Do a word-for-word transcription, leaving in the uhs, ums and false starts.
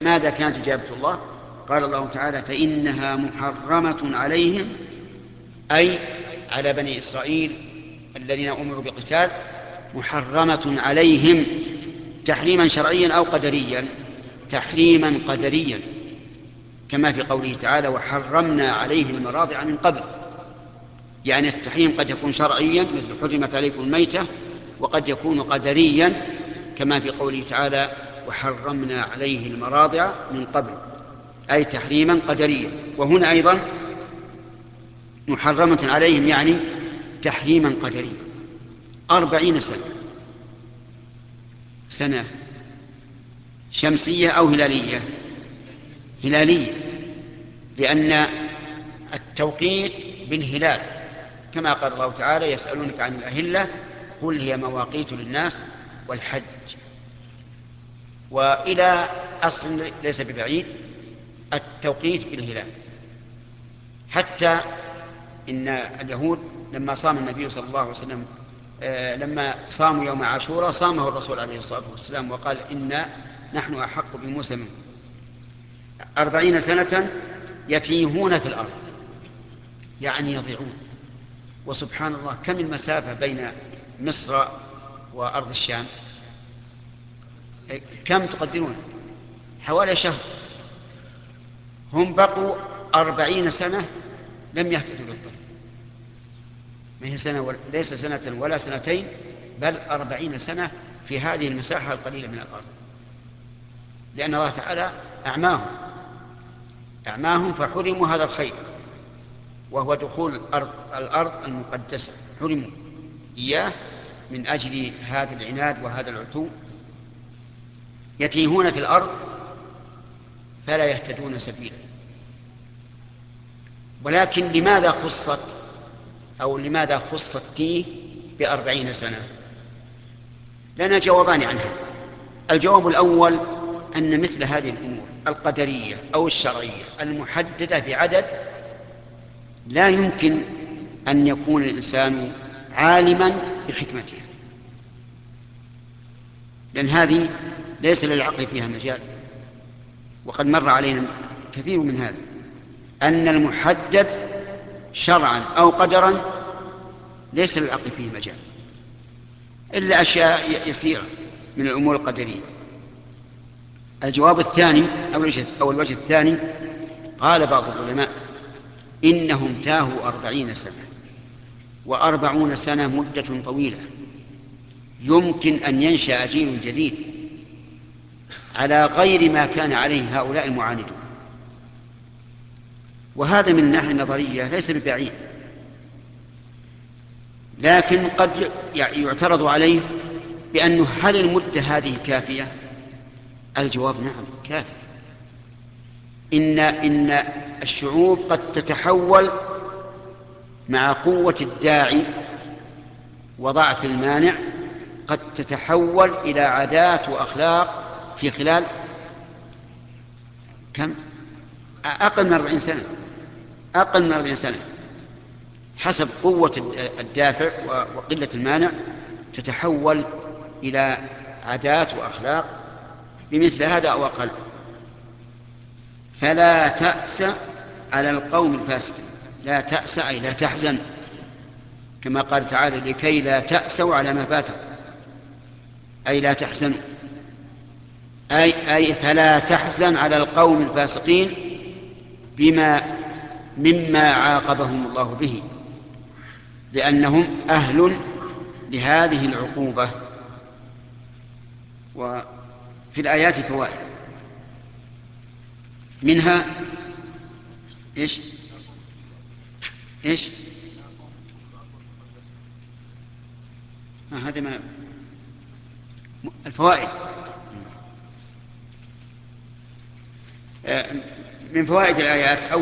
ماذا كانت إجابة الله؟ قال الله تعالى: فإنها محرمة عليهم، أي على بني إسرائيل الذين أمروا بقتال، محرمة عليهم تحريما شرعيا أو قدريا. تحريما قدريا كما في قوله تعالى: وحرمنا عليه المراضع من قبل. يعني التحريم قد يكون شرعيا مثل حرمت عليكم الميتة، وقد يكون قدريا كما في قوله تعالى: وحرمنا عليه المراضع من قبل، أي تحريما قدريا. وهنا أيضا محرمة عليهم يعني تحريما قدريا. أربعين سنة، سنة شمسية أو هلالية؟ هلالية، لأن التوقيت بالهلال كما قال الله تعالى: يسألونك عن الأهلة قل هي مواقيت للناس والحج. وإلى أصل ليس ببعيد التوقيت بالهلال، حتى إن اليهود لما صام النبي صلى الله عليه وسلم آه لما صاموا يوم عاشوراء صامه الرسول عليه الصلاة والسلام وقال: إنا نحن أحق بموسى منه. أربعين سنة يتيهون في الأرض، يعني يضيعون. وسبحان الله، كم المسافة بين مصر وأرض الشام؟ كم تقدرون؟ حوالي شهر. هم بقوا أربعين سنة لم يهتدوا للطريق. ما هي سنة ولا ليس سنة ولا سنتين، بل أربعين سنة في هذه المساحة القليلة من الأرض، لأن الله تعالى أعماهم أعماهم فحرموا هذا الخير، وهو دخول الأرض, الأرض المقدسة، حرموا إياه من أجل هذا العناد وهذا العتو. يتيهون في الأرض فلا يهتدون سبيلا. ولكن لماذا خصت أو لماذا خص التيه بأربعين سنة؟ لنا جوابان عنها. الجواب الأول أن مثل هذه الأمور القدرية أو الشرعية المحددة بعدد لا يمكن أن يكون الإنسان عالما بحكمتها، لأن هذه ليس للعقل فيها مجال. وقد مر علينا كثير من هذا، أن المحدد شرعا أو قدرا ليس للعقل فيه مجال إلا أشياء يسيرة من الأمور القدرية. الجواب الثاني أو الوجه الثاني، قال بعض العلماء: إنهم تاهوا أربعين سنة، وأربعون سنة مدة طويلة، يمكن أن ينشأ جيل جديد على غير ما كان عليه هؤلاء المعاندون. وهذا من الناحية النظرية ليس ببعيد، لكن قد يعترض عليه بأنه هل المدة هذه كافية؟ الجواب: نعم كافية. إن, إن الشعوب قد تتحول مع قوة الداعي وضعف المانع، قد تتحول إلى عادات وأخلاق في خلال كم؟ أقل من أربعين سنة. أقل من أربعين سنة حسب قوة الدافع وقلة المانع تتحول إلى عادات وأخلاق بمثل هذا أو أقل. فلا تأس على القوم الفاسقين. لا تأس أي لا تحزن، كما قال تعالى: لكي لا تأسوا على ما فاتكم، أي لا تحزنوا، أي, أي فلا تحزن على القوم الفاسقين بما مما عاقبهم الله به، لأنهم أهل لهذه العقوبة. وفي الآيات فوائد، منها إيش إيش آه هذا ما الفوائد. آه من فوائد الآيات: أو